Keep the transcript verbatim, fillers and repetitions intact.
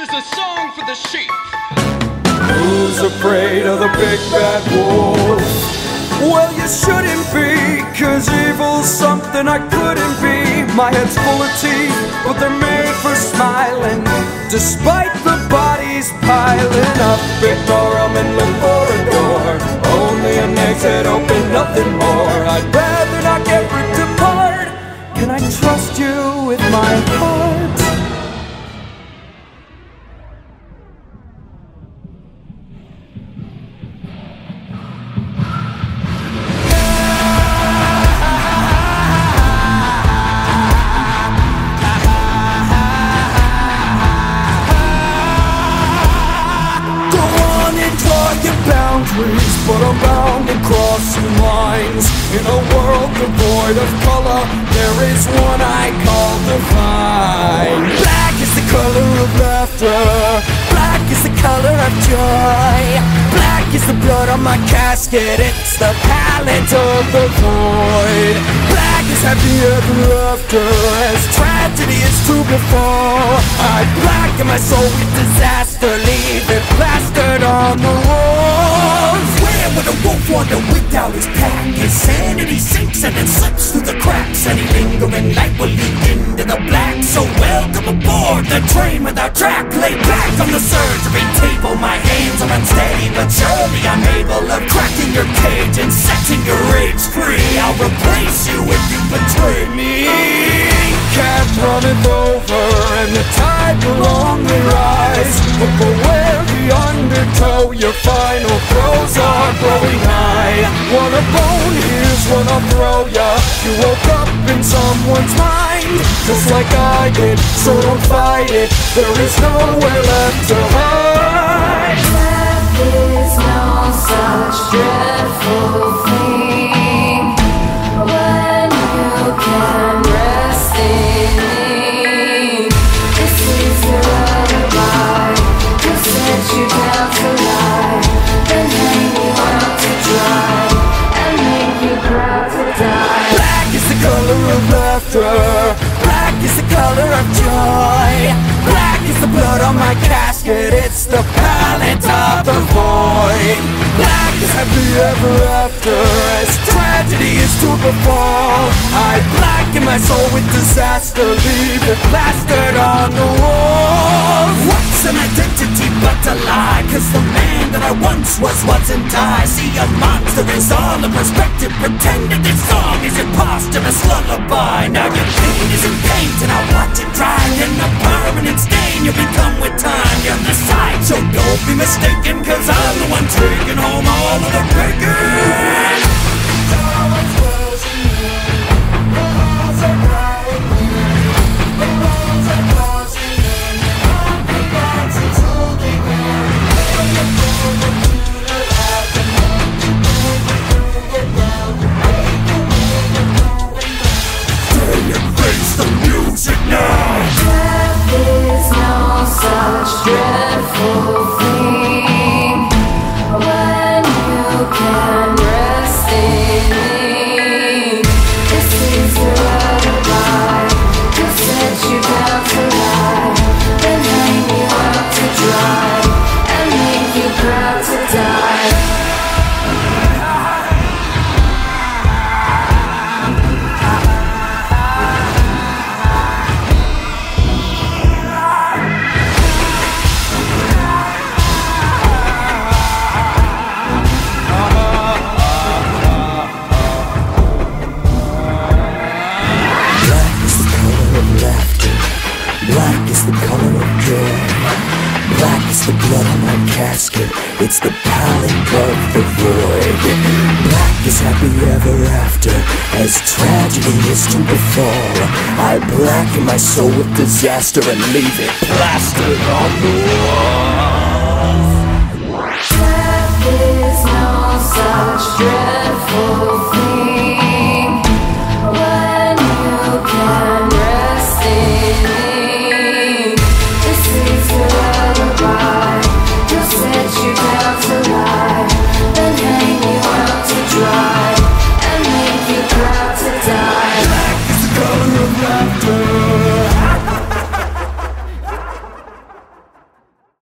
is a song for the sheep. Who's afraid of the big bad wolf? Well, you shouldn't be, cause evil's something I couldn't be. My head's full of teeth, but they're made for smiling. Despite the bodies piling up, ignore them and look for a door. Only an exit open, nothing more. I'd rather not get ripped apart. Can I trust you with my heart? But I'm bound to crossing lines. In a world devoid of color, there is one I call divine. Black is the color of laughter. Black is the color of joy. Black is the blood on my casket. It's the palette of the void. Black is happy ever after, as tragedy is true before. I blacken my soul with disaster, leave it plastered on the walls. Where would a wolf wander without his pack? His sanity sinks and it slips through the cracks. Any lingering light will lead into the black. So welcome aboard the train without track. Lay back on the surgery table. My hands are unsteady, but surely I'm able of cracking your cage and setting your rage free. I'll replace you if you betray me. Cat runneth over and the tide will only rise. But beware the undertow, your final throws are growing high. Want a bone, here's one I'll throw ya. You woke up in someone's mind, just like I did, so don't fight it. There is nowhere left to hide. Death is no such dreadful thing when you can rest in me. This is your lullaby to set you down to lie, then hang you out to dry and make you proud to die. Black is the color of laughter. Black is the color of joy. Black is the blood on my casket. It's the palette of the void. Black is happy ever after, as tragedy is to befall. I blacken my soul with disaster, leave it plastered on the walls. What's an identity but a lie? Cause the man that I once was wasn't I. See, a monster is all a perspective, pretending this song is imposter, a lullaby. Now your pain isn't paint and I'll watch it dry. In a permanent stain you become with time. You're the side, so don't be mistaken, cause I'm the one taking home all of the bacon. Death is no such dreadful thing when you can rest in me. This is your lullaby to set you down to lie, then hang you out to dry and make you proud to die. Black is the color of joy. Black is the blood on my casket. It's the palette of the void. Black is happy ever after, as tragedy is to befall. I blacken my soul with disaster and leave it plastered on the walls. Death is no such dreadful thing